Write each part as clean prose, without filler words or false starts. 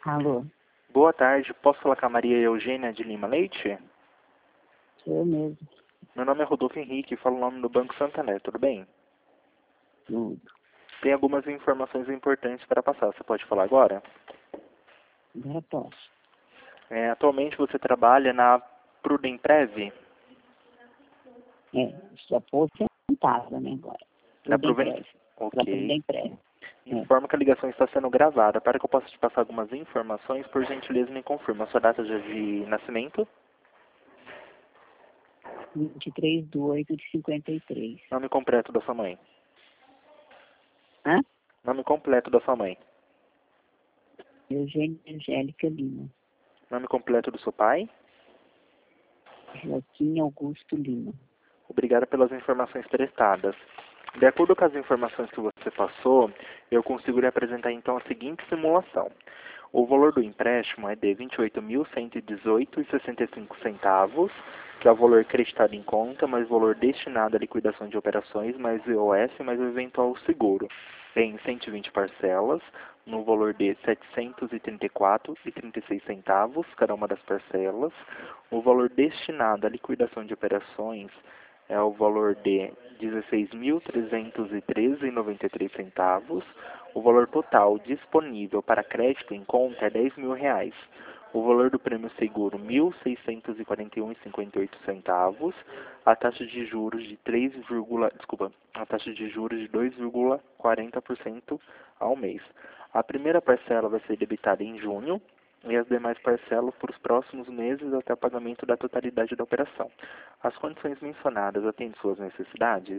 Alô, Boa tarde, posso falar com a Maria Eugênia de Lima Leite? sou eu mesmo. Meu nome é Rodolfo Henrique, falo o nome do Banco Santander, tudo bem? Tudo. Tem algumas informações importantes para passar, você pode falar agora? Agora posso. Atualmente você trabalha na Prudemprev? Estou aposentada, né, agora. Na Prudemprev. Para Ok. Prudemprev. Informo que a ligação está sendo gravada. Para que eu possa te passar algumas informações, por gentileza me confirma a sua data de nascimento, 23/8/53. nome completo da sua mãe. Hã? Nome completo da sua mãe. Eugênia Angélica Lima. Nome completo do seu pai. Joaquim Augusto Lima. Obrigado pelas informações prestadas. De acordo com as informações que você passou, eu consigo lhe apresentar então a seguinte simulação. O valor do empréstimo é de R$ 28.118,65, que é o valor creditado em conta, mais o valor destinado à liquidação de operações, mais IOF, mais o eventual seguro. Em 120 parcelas, no valor de R$ 734,36, cada uma das parcelas. O valor destinado à liquidação de operações é o valor de R$ 16.313,93. O valor total disponível para crédito em conta é R$ 10.000. O valor do prêmio seguro R$ 1.641,58. A taxa de juros de a taxa de juros de 2,40% ao mês. A primeira parcela vai ser debitada em junho e as demais parcelas por os próximos meses até o pagamento da totalidade da operação. As condições mencionadas atendem suas necessidades?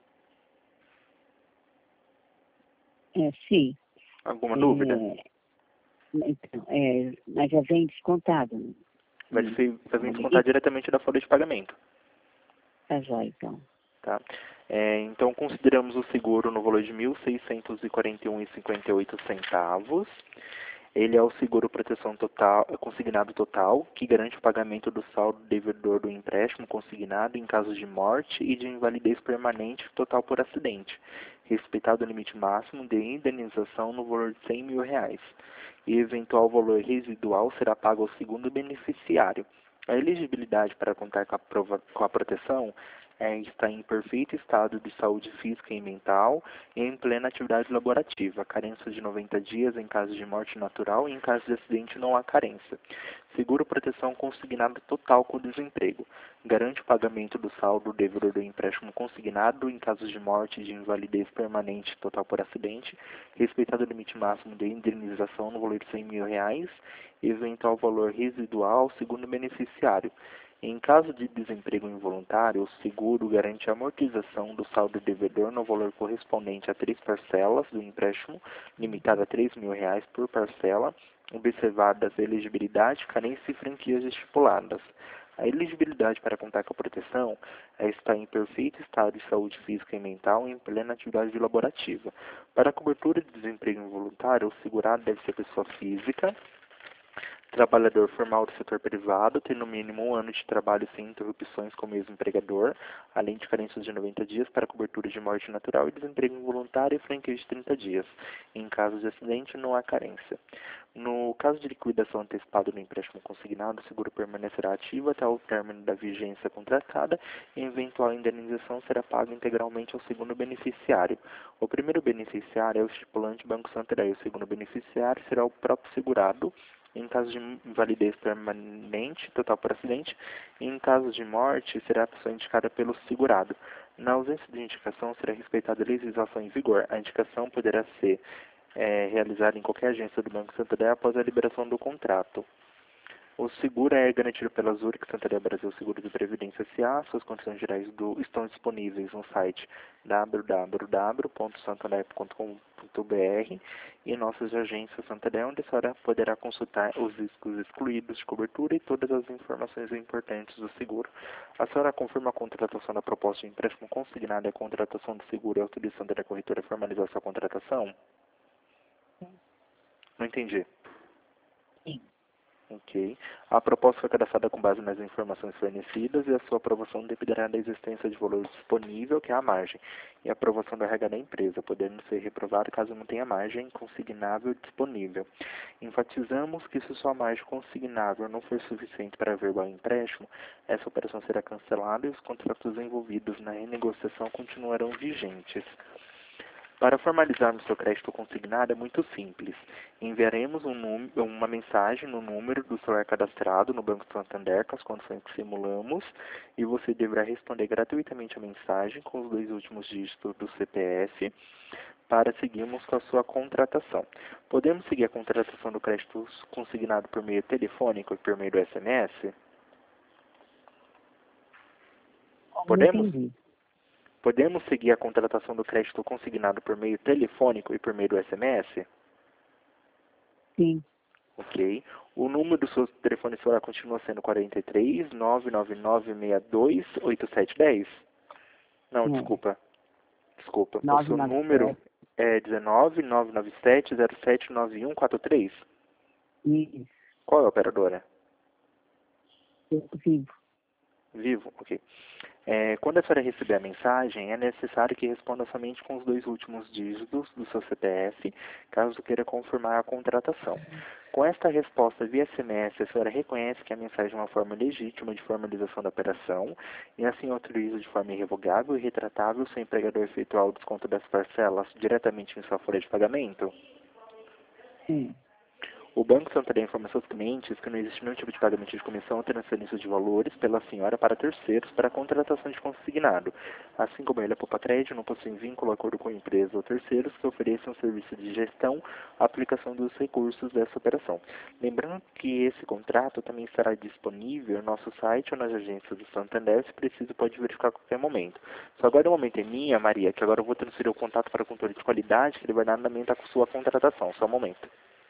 Sim. Alguma dúvida? Então, mas já vem descontado. Vai vir descontar diretamente da folha de pagamento. Tá já, então. Tá? Então, consideramos o seguro no valor de R$ 1.641,58. Ele é o seguro proteção total, consignado total, que garante o pagamento do saldo devedor do empréstimo consignado em caso de morte e de invalidez permanente total por acidente, respeitado o limite máximo de indenização no valor de R$ 100.000, e eventual valor residual será pago ao segundo beneficiário. A elegibilidade para contar com a proteção está em perfeito estado de saúde física e mental e em plena atividade laborativa. Carência de 90 dias em caso de morte natural e em caso de acidente não há carência. Seguro proteção consignado total com desemprego. Garante o pagamento do saldo devedor do empréstimo consignado em caso de morte e de invalidez permanente total por acidente, respeitado o limite máximo de indenização no valor de R$ 100.000 e eventual valor residual segundo beneficiário. Em caso de desemprego involuntário, o seguro garante a amortização do saldo devedor no valor correspondente a 3 parcelas do empréstimo, limitada a R$ 3.000 por parcela, observadas a elegibilidade, carência e franquias estipuladas. A elegibilidade para contar com a proteção está em perfeito estado de saúde física e mental e em plena atividade laborativa. Para a cobertura de desemprego involuntário, o segurado deve ser pessoa física, trabalhador formal do setor privado, ter no mínimo 1 ano de trabalho sem interrupções com o mesmo empregador, além de carências de 90 dias para cobertura de morte natural e desemprego involuntário e franquia de 30 dias. Em caso de acidente, não há carência. No caso de liquidação antecipada do empréstimo consignado, o seguro permanecerá ativo até o término da vigência contratada e eventual indenização será paga integralmente ao segundo beneficiário. O primeiro beneficiário é o estipulante Banco Santander, o segundo beneficiário será o próprio segurado, em caso de invalidez permanente, total por acidente, e em caso de morte, será a pessoa indicada pelo segurado. Na ausência de indicação, será respeitada a legislação em vigor. A indicação poderá ser realizada em qualquer agência do Banco Santander após a liberação do contrato. O seguro é garantido pela Zurich Santander Brasil Seguro de Previdência S.A. Suas condições gerais estão disponíveis no site www.santander.com.br e nossas agências Santander, onde a senhora poderá consultar os riscos excluídos de cobertura e todas as informações importantes do seguro. A senhora confirma a contratação da proposta de empréstimo consignado e a contratação do seguro e a autorização da corretora a formalizar sua contratação? Não entendi. Sim. Ok. A proposta foi cadastrada com base nas informações fornecidas e a sua aprovação dependerá da existência de valor disponível, que é a margem, e a aprovação do RH da empresa, podendo ser reprovado caso não tenha margem consignável disponível. Enfatizamos que se sua margem consignável não for suficiente para averbar o empréstimo, essa operação será cancelada e os contratos envolvidos na renegociação continuarão vigentes. Para formalizarmos seu crédito consignado é muito simples. Enviaremos uma mensagem no número do celular cadastrado no Banco Santander, com as condições que simulamos, e você deverá responder gratuitamente a mensagem com os 2 últimos dígitos do CPF para seguirmos com a sua contratação. Podemos seguir a contratação do crédito consignado por meio telefônico e por meio do SMS? Não Podemos? entendi. Podemos seguir a contratação do crédito consignado por meio telefônico e por meio do SMS? Sim. Ok. O número do seu telefone celular continua sendo 43 99962 8710? Não, É. desculpa. Desculpa. O seu 997. número é 19 997 07 9143? Isso. Qual é a operadora? Vivo. Vivo? Ok. Quando a senhora receber a mensagem, é necessário que responda somente com os 2 últimos dígitos do seu CPF, caso queira confirmar a contratação. Com esta resposta via SMS, a senhora reconhece que a mensagem é uma forma legítima de formalização da operação e assim autoriza de forma irrevogável e retratável seu empregador efetuar o desconto das parcelas diretamente em sua folha de pagamento? Sim. O Banco Santander informa seus clientes que não existe nenhum tipo de pagamento de comissão ou transferência de valores pela senhora para terceiros para a contratação de consignado. Assim como ele, a Poupa Crédito não possui vínculo, acordo com empresas ou terceiros que ofereçam serviço de gestão, aplicação dos recursos dessa operação. Lembrando que esse contrato também estará disponível no nosso site ou nas agências do Santander, se preciso pode verificar a qualquer momento. Só agora o momento é minha, Maria, que agora eu vou transferir o contato para o controle de qualidade, que ele vai dar andamento com sua contratação. Só um momento.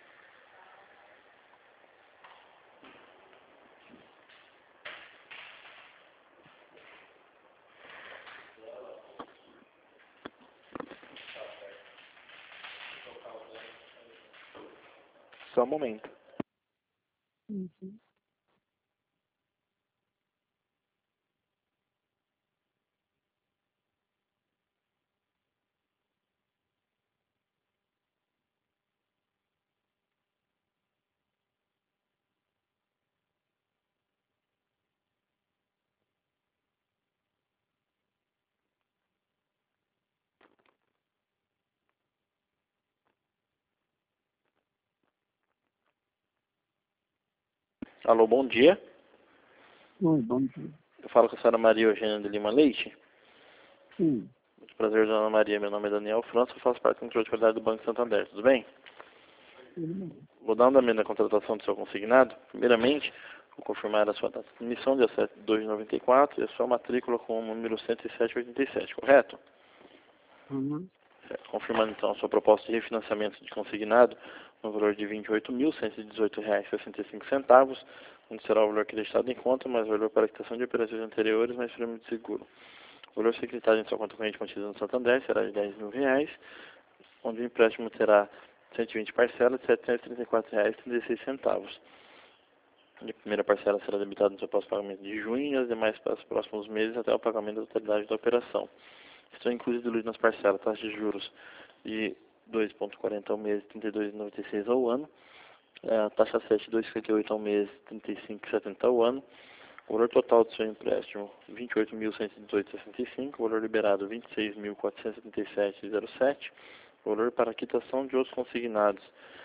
Só um momento. Uhum. Alô, bom dia. Oi, bom dia. Eu falo com a senhora Maria Eugênia de Lima Leite. Sim. Muito prazer, dona Maria. Meu nome é Daniel França, eu faço parte do controle de qualidade do Banco Santander. Tudo bem? Tudo bem. Vou dar um andamento na contratação do seu consignado. Primeiramente, vou confirmar a sua data de emissão, dia 7 de 2 de 94, e a sua matrícula com o número 10787, correto? Uhum. Confirmando então a sua proposta de refinanciamento de consignado no valor de R$ 28.118,65, onde será o valor acreditado em conta, mais o valor para a quitação de operações anteriores, mais prêmio de seguro. O valor secretado em sua conta corrente mantida no Santander será de R$ 10.000, onde o empréstimo terá 120 parcelas de R$ 734,36. A primeira parcela será debitada no seu próximo pagamento de junho e as demais para os próximos meses até o pagamento da totalidade da operação. Estão incluídos nas parcelas taxas de juros de 2,40 ao mês, 32,96 ao ano, a taxa 7, 2,58 ao mês, 35,70 ao ano, o valor total do seu empréstimo, 28.118,65, o valor liberado, 26.477,07, o valor para quitação de outros consignados,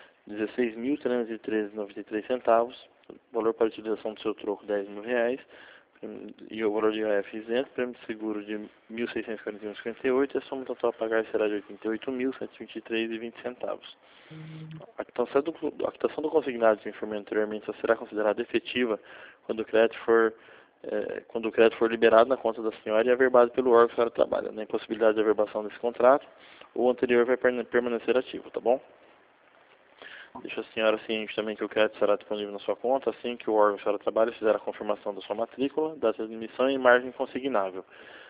16.313,93 centavos, o valor para utilização do seu troco, R$ 10.000, e o valor de IOF isento, prêmio de seguro de R$ 1.641,58, e a soma total a pagar será de R$ 88.123,20. A quitação do consignado que informei anteriormente só será considerada efetiva quando o crédito for liberado na conta da senhora e averbado pelo órgão que a senhora trabalha. Na impossibilidade de averbação desse contrato, o anterior vai permanecer ativo, tá bom? Deixa a senhora ciente também que o crédito será disponível na sua conta assim que o órgão que a senhora trabalha fizer a confirmação da sua matrícula, data de emissão e margem consignável.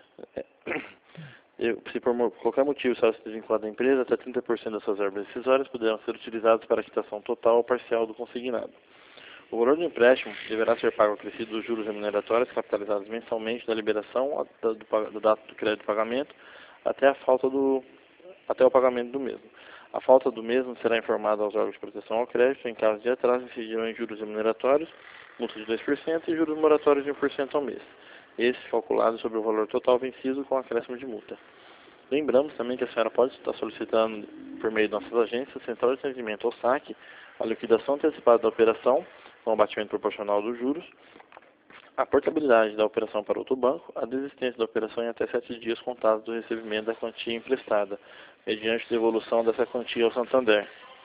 Se por qualquer motivo a senhora se desvincular da empresa, até 30% das suas verbas decisórias poderão ser utilizadas para a quitação total ou parcial do consignado. O valor do empréstimo deverá ser pago acrescido dos juros remuneratórios capitalizados mensalmente da liberação do data do crédito de pagamento até o pagamento do mesmo. A falta do mesmo será informada aos órgãos de proteção ao crédito. Em caso de atraso, incidirão em juros remuneratórios, multa de 2% e juros moratórios de 1% ao mês. Esse calculado sobre o valor total vencido com acréscimo de multa. Lembramos também que a senhora pode estar solicitando, por meio de nossas agências, central de atendimento ou saque, a liquidação antecipada da operação, com abatimento proporcional dos juros, a portabilidade da operação para outro banco, a desistência da operação em até 7 dias contados do recebimento da quantia emprestada, mediante devolução dessa quantia ao Santander.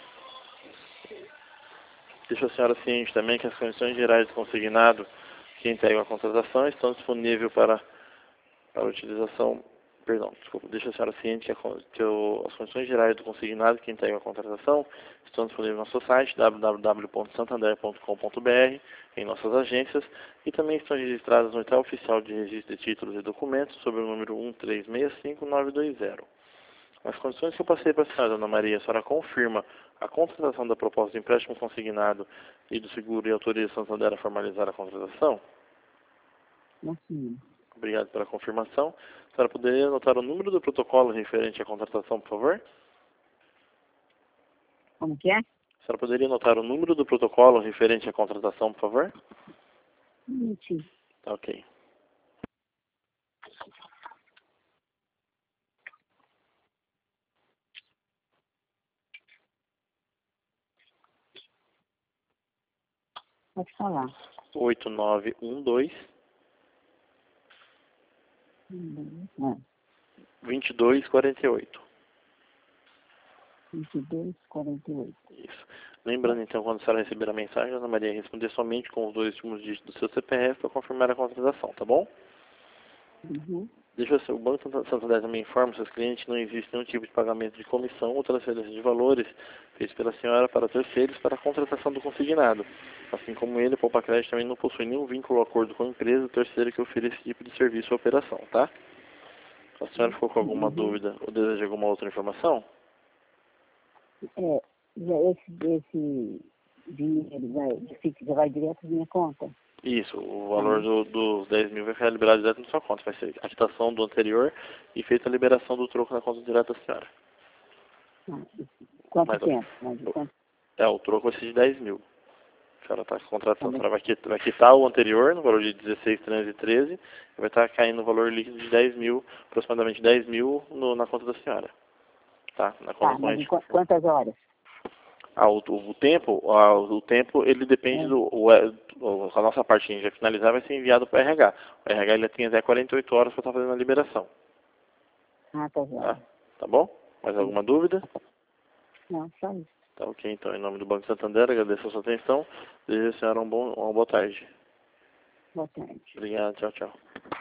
Deixa a senhora ciente também que as condições gerais do consignado que integram a contratação estão disponíveis para utilização. Deixa a senhora ciente que as condições gerais do consignado que integram a contratação estão disponíveis no nosso site www.santander.com.br, em nossas agências, e também estão registradas no edital oficial de registro de títulos e documentos sob o número 13665-920. As condições que eu passei para a senhora, Dona Maria, a senhora confirma a contratação da proposta de empréstimo consignado e do seguro e autoriza a Santander a formalizar a contratação? Sim. Obrigado pela confirmação. A senhora poderia anotar o número do protocolo referente à contratação, por favor? Como que é? A senhora poderia anotar o número do protocolo referente à contratação, por favor? Sim. Tá, ok. Pode falar. 8912 É. 2248. 2248. Isso. Lembrando, então, quando a senhora receber a mensagem, a Ana Maria responder somente com os 2 últimos dígitos do seu CPF para confirmar a contratação, tá bom? Uhum. O Banco Santander também informa seus clientes que não existe nenhum tipo de pagamento de comissão ou transferência de valores feitos pela senhora para terceiros para a contratação do consignado. Assim como ele, o Poupa Crédito também não possui nenhum vínculo ou acordo com a empresa ou terceiro que ofereça esse tipo de serviço ou operação, tá? A senhora ficou com alguma dúvida ou deseja alguma outra informação? Esse dinheiro já vai direto na minha conta? Isso, o valor dos 10 mil vai ficar liberado direto na sua conta. Vai ser a quitação do anterior e feita a liberação do troco na conta direta da senhora. Quanto tempo? O troco vai ser de 10 mil. A senhora está contratando, a senhora vai quitar o anterior no valor de 16.313 e vai estar caindo no valor líquido de 10 mil, aproximadamente 10 mil na conta da senhora. Tá? Na conta mas em quantas horas? O tempo ele depende a nossa parte que a gente vai finalizar vai ser enviado para o RH. O RH ele tem até 48 horas para estar fazendo a liberação. Tá bom. Tá bom? Mais alguma dúvida? Não, só isso. Tá ok, então em nome do Banco Santander, agradeço a sua atenção. Desejo a senhora uma boa tarde. Boa tarde. Obrigado, tchau, tchau.